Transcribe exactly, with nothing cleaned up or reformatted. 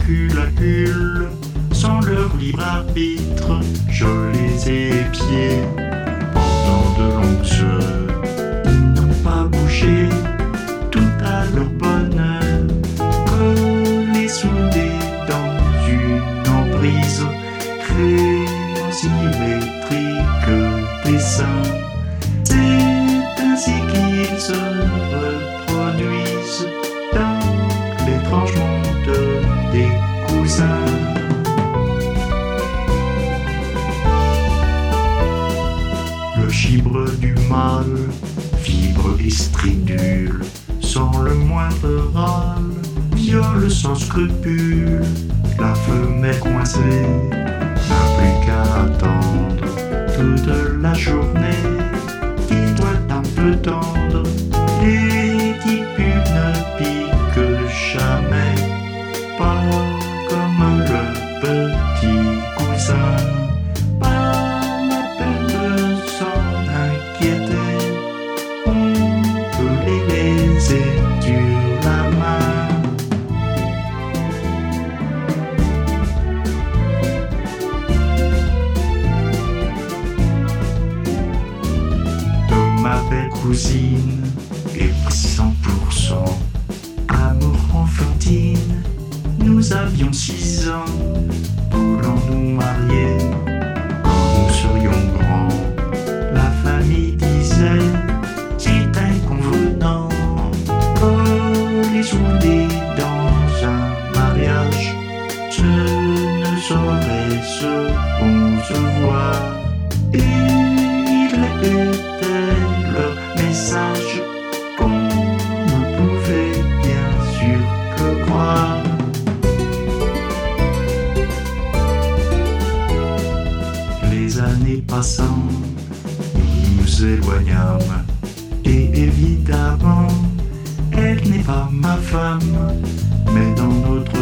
cul à cul, sans leur libre arbitre, je les ai épiés pendant de longues heures. Ils n'ont pas bougé tout à leur bonheur, collés soudés dans une emprise, créant symétrique dessin. C'est ainsi qu'ils se reproduisent dans l'étrange monde des cousins. Le chibre du mâle vibre et stridule, sans le moindre râle, viole sans scrupule. La femelle coincée n'a plus qu'à attendre toute la journée. Dis-toi un peu tendre, les types ne piquent jamais, pas comme le petit cousin. Pas la peine de s'en inquiéter, on peut les laisser sur la main. Ma belle cousine est cent pour cent amour enfantine. Nous avions six ans, voulant nous marier. Quand nous serions grands, la famille disait c'était convenant. Collés soudés dans un mariage, ce ne saurait se concevoir. Et il était leur message qu'on ne pouvait bien sûr que croire. Les années passant, nous nous éloignâmes, et évidemment, elle n'est pas ma femme, mais dans notre